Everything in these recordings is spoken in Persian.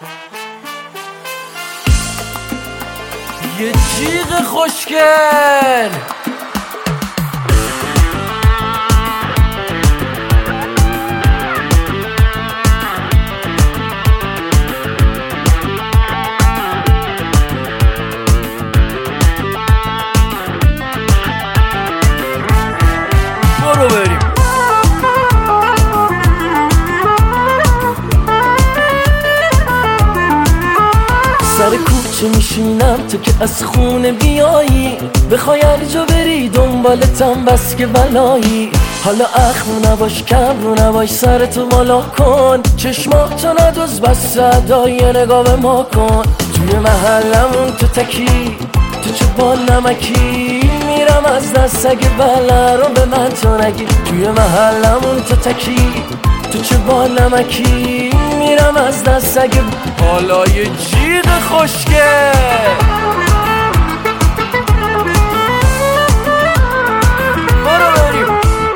یه جیغ خوشگل برو بریم. سر کوچه میشینم تو که از خونه بیایی، بخوای هر جا بری دنبالتم بس که بلایی. حالا اخم نباش کم نباش سرتو بالا کن، چشماتو ندوز بس صدای نگاه به ما کن. توی محلمون تو تکی تو چه با نمکی، میرم از دست اگه بله رو به من تو نگی. توی محلمون تو تکی تو چه با نمکی، میرم از دست اگه حالا یه جیغ خوشگل برو بریم.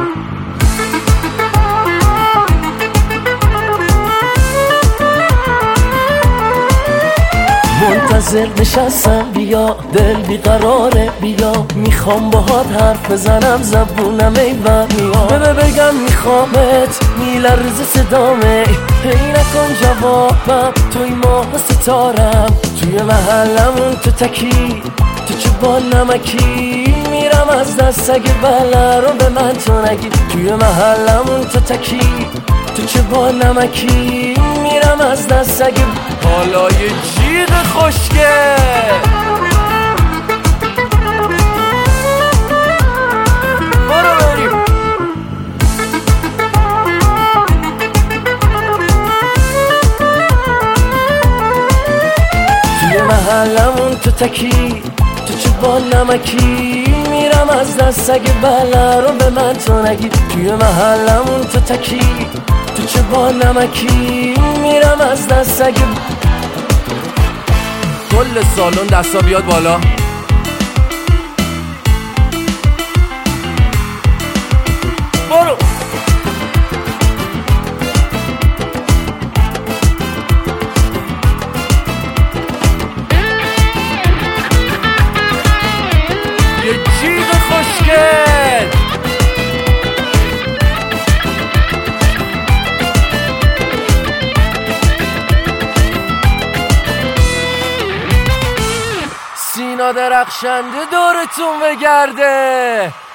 منتظر نشستم بیا دل بیقراره بیا، میخوام باهات حرف بزنم زبونم ایوان میاد. بگم میخوامت میلرزه صدامه، هی نکن جوابم توی ماه ستارم. توی محلمون تو تکی تو چه با نمکی، میرم از دست اگه بله رو به من تو نگی. توی محلمون تو تکی تو چه با نمکی، میرم از دست اگه حالا یه جیغ خوشگل برو بریم. توی محلمون تو تکی تو چه با نمکی، میرم از دست اگه بله رو به من تو نگی. توی محلمون تو تکی تو چه با نمکی، میرم از دست اگه کل سالن دستا بیاد بالا. برو یه جیغ خوشگل سینا درخشنده دورتون بگرده.